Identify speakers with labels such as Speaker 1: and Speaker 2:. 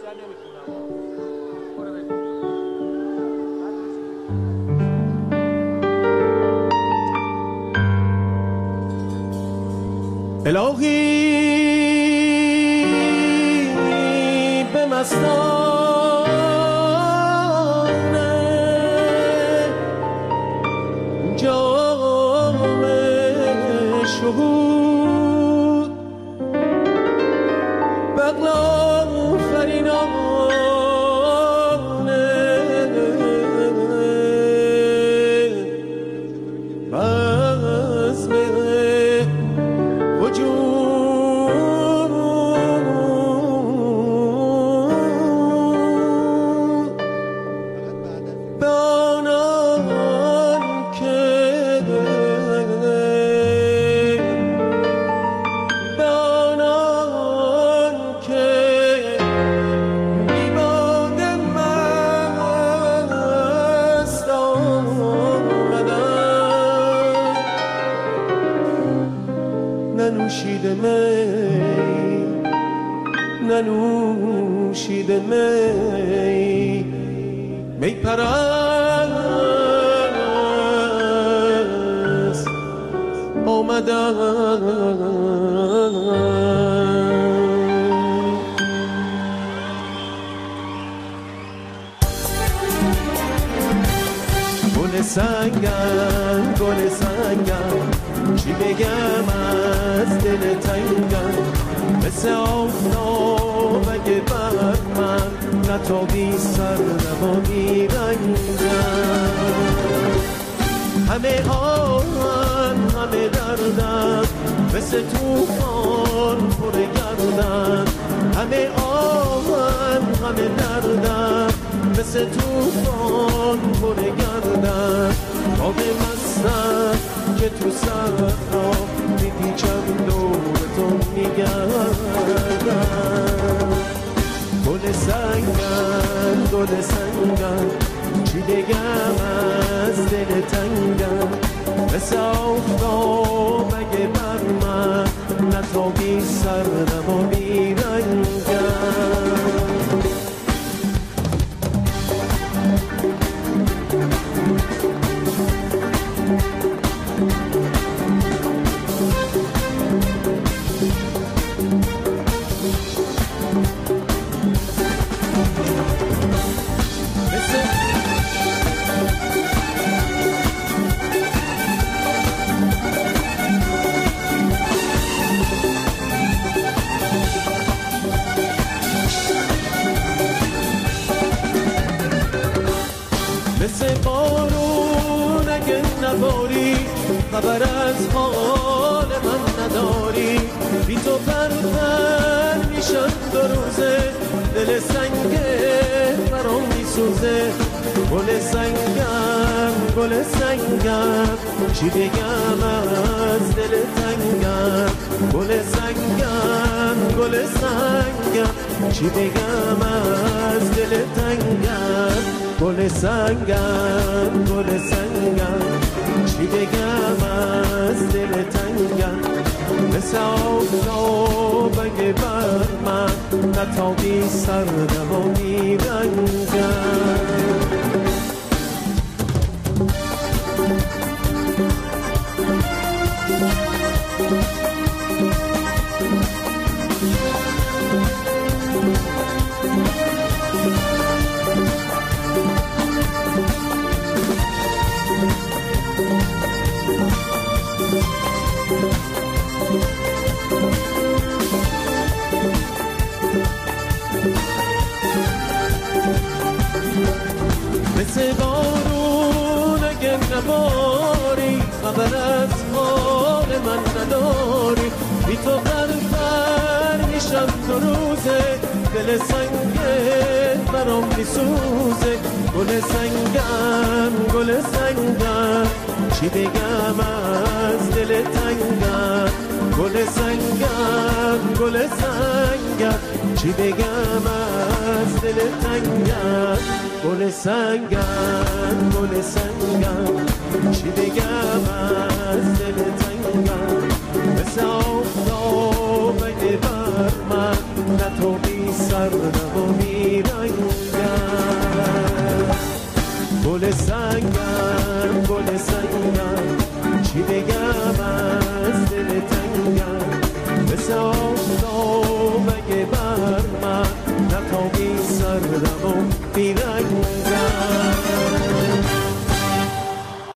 Speaker 1: الهی به مستان جام شهود بغلا فرینان بزم وجود به آنان که بی باد مست آمدن ننوشیده می پرست آمدن گل سنگم چی بگم از دل تنگم مثل آفتاب اگه بر من نتابی سر نبانی رنگم همه آن همه دردم مثل توفان پر گردم همه آن همه دردم مثل توفان پر گردم آب مستم که تو صحرا میپیچم دور تو میگردم گل سنگم چی بگم از دل تنگم مثل آفتاب اگه بر من نتابی سر نبانی رنگم مثل بارون اگه نباری خبر از حال من نداری بی تو پرپر میشم دو روزه دل سنگه برام میسوزه گل سنگم چی بگم از دل تنگم گل سنگم چی بگم از دل تنگم گل سنگم چی بگم از دل تنگم مثل آفتاب اگه بر من نتابی سر نبانی رنگم مثل بارون اگه نباری خبر از حال من نداری بی تو غرق‌تر میشم دو روزه دل سنگه برام میسوزه گل سنگم چی بگم از دل تنگم گل سنگم چی بگم از دل تنگم گل سنگم چی بگم از دل تنگم مثل آفتاب اگه بر من نتابی سر سرم و بیرنگم گل سنگم گل سنگم چی بگم از دل تنگم مثل آفتاب اگه بر من نتابی سرم و بیرنگم